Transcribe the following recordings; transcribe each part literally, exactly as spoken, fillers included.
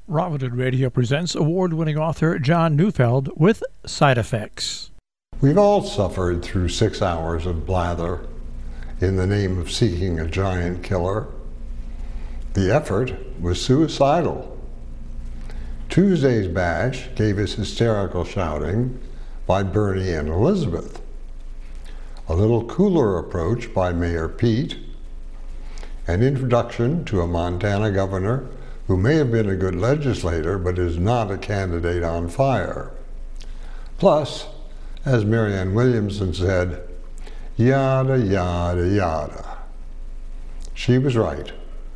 Robinhood Radio presents award-winning author John Neufeld with Side Effects. We've all suffered through six hours of blather in the name of seeking a giant killer. The effort was suicidal. Tuesday's bash gave us hysterical shouting by Bernie and Elizabeth, a little cooler approach by Mayor Pete, an introduction to a Montana governor who may have been a good legislator but is not a candidate on fire. Plus, as Marianne Williamson said, yada, yada, yada. She was right.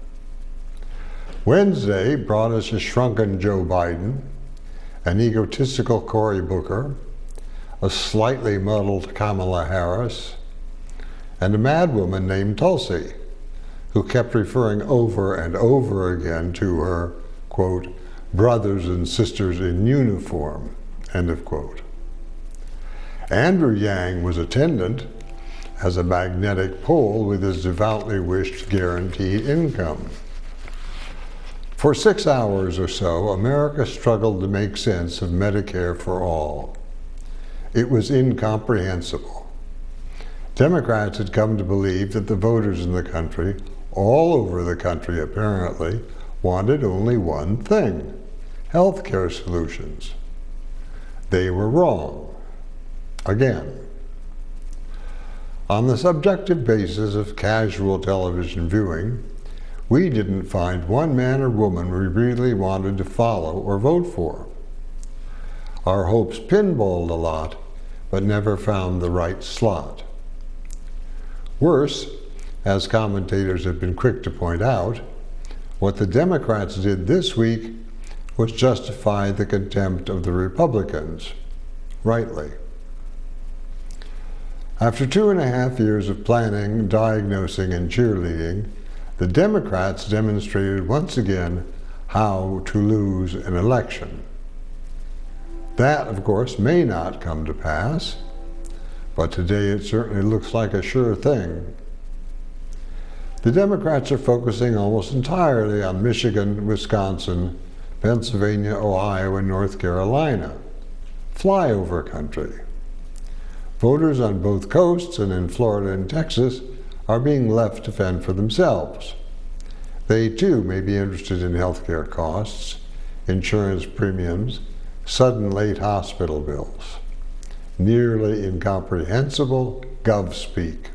Wednesday brought us a shrunken Joe Biden, an egotistical Cory Booker, a slightly muddled Kamala Harris, and a madwoman named Tulsi, who kept referring over and over again to her, quote, brothers and sisters in uniform, end of quote. Andrew Yang was attendant as a magnetic pole with his devoutly wished guaranteed income. For six hours or so, America struggled to make sense of Medicare for all. It was incomprehensible. Democrats had come to believe that the voters in the country, all over the country apparently, wanted only one thing: health care solutions. They were wrong. Again. On the subjective basis of casual television viewing, we didn't find one man or woman we really wanted to follow or vote for. Our hopes pinballed a lot, but never found the right slot. Worse, as commentators have been quick to point out, what the Democrats did this week was justify the contempt of the Republicans, rightly. After two and a half years of planning, diagnosing, and cheerleading, the Democrats demonstrated once again how to lose an election. That, of course, may not come to pass, but today it certainly looks like a sure thing. The Democrats are focusing almost entirely on Michigan, Wisconsin, Pennsylvania, Ohio, and North Carolina, flyover country. Voters on both coasts and in Florida and Texas are being left to fend for themselves. They too may be interested in health care costs, insurance premiums, sudden late hospital bills. Nearly incomprehensible gov-speak.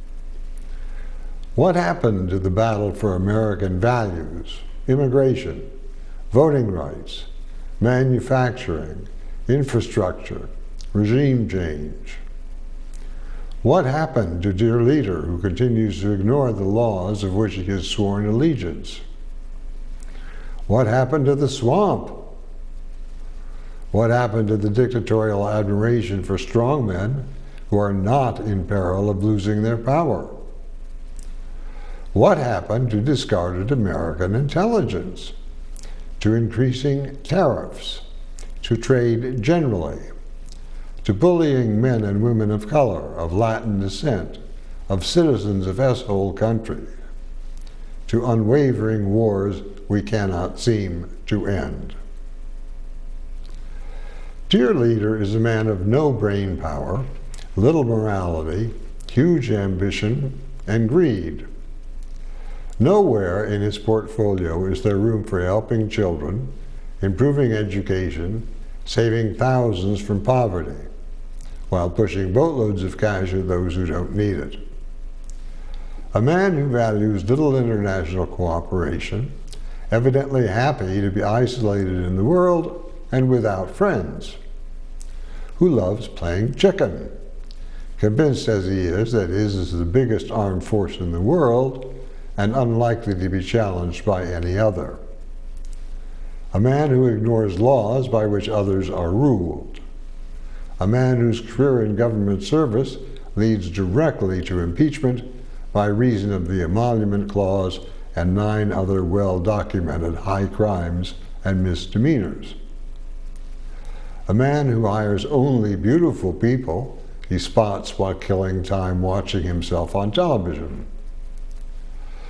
What happened to the battle for American values, immigration, voting rights, manufacturing, infrastructure, regime change? What happened to dear leader who continues to ignore the laws of which he has sworn allegiance? What happened to the swamp? What happened to the dictatorial admiration for strongmen who are not in peril of losing their power? What happened to discarded American intelligence, to increasing tariffs, to trade generally, to bullying men and women of color, of Latin descent, of citizens of S-hole countries, to unwavering wars we cannot seem to end? Dear leader is a man of no brain power, little morality, huge ambition, and greed. Nowhere in his portfolio is there room for helping children, improving education, saving thousands from poverty, while pushing boatloads of cash at those who don't need it. A man who values little international cooperation, evidently happy to be isolated in the world and without friends, who loves playing chicken, convinced as he is that his is the biggest armed force in the world and unlikely to be challenged by any other. A man who ignores laws by which others are ruled. A man whose career in government service leads directly to impeachment by reason of the emolument clause and nine other well-documented high crimes and misdemeanors. A man who hires only beautiful people he spots while killing time watching himself on television.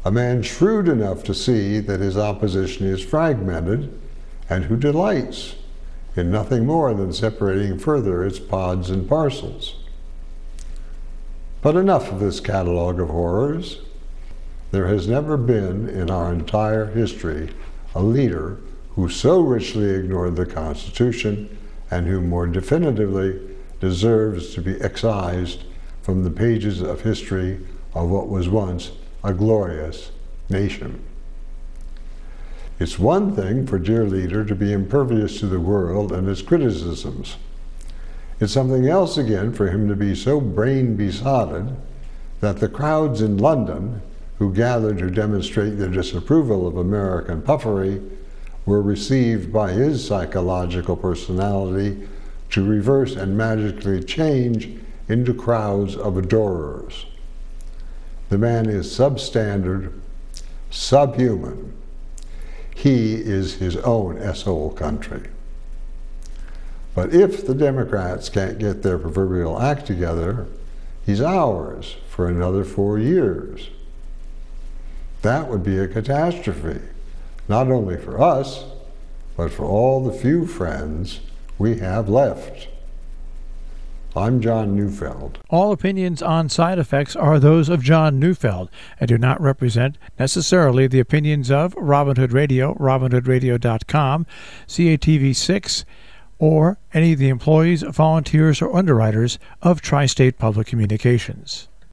a man shrewd enough to see that his opposition is fragmented and who delights in nothing more than separating further its pods and parcels. But enough of this catalogue of horrors. There has never been in our entire history a leader who so richly ignored the Constitution and who more definitively deserves to be excised from the pages of history of what was once a glorious nation. It's one thing for dear leader to be impervious to the world and its criticisms. It's something else again for him to be so brain-besotted that the crowds in London who gathered to demonstrate their disapproval of American puffery were received by his psychological personality to reverse and magically change into crowds of adorers. The man is substandard, subhuman. He is his own S O L country. But if the Democrats can't get their proverbial act together, he's ours for another four years. That would be a catastrophe, not only for us, but for all the few friends we have left. I'm John Neufeld. All opinions on side effects are those of John Neufeld and do not represent necessarily the opinions of Robin Hood Radio, robin hood radio dot com, C A T V six, or any of the employees, volunteers, or underwriters of Tri-State Public Communications.